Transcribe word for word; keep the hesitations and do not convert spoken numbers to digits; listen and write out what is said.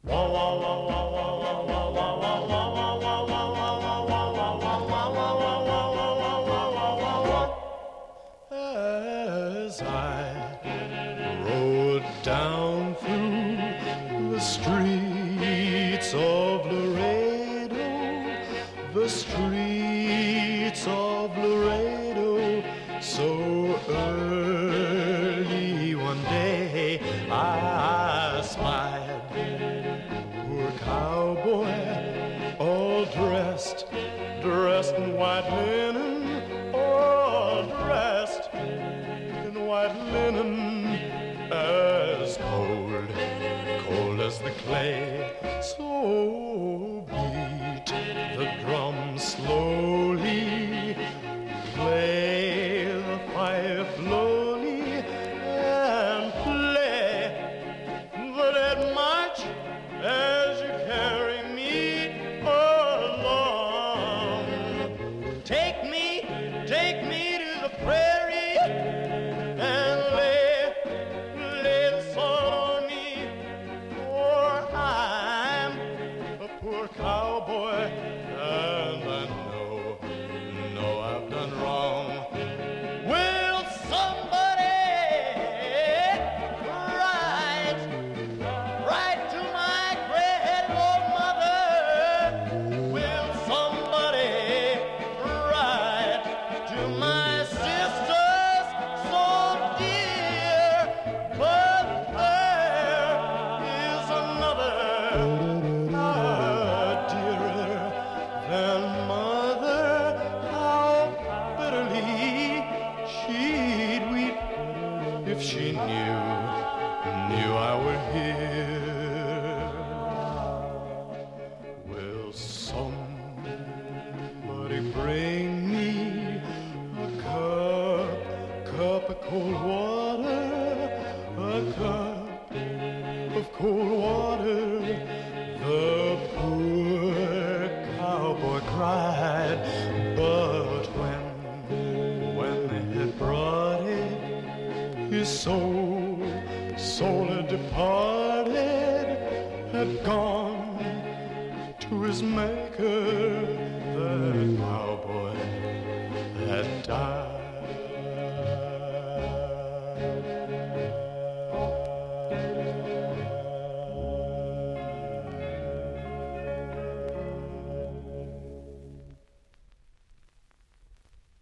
As I rode down through the streets of Laredo, the streets of Laredo, so early one day I spied a poor cowboy all dressed, dressed in white linen, all dressed in white linen, as cold, cold as the clay. So beat the drum slowly, play the fife slowly, and play the dead march as you carry me along. Take me, take me to the prairie and lay, lay the sun on me, for I'm a poor cowboy and I know, know I've done wrong. Will somebody write, write to my gray-headed old mother? Will somebody write to my sisters so dear? But there is another, ah, dearer than mother. How bitterly she'd weep if she knew, knew I were here. Will somebody bring me a cup, cup of cold water, a cup of cold water? The poor cowboy cried, but when, when they had brought it, his soul, soul had departed, had gone to his maker. The cowboy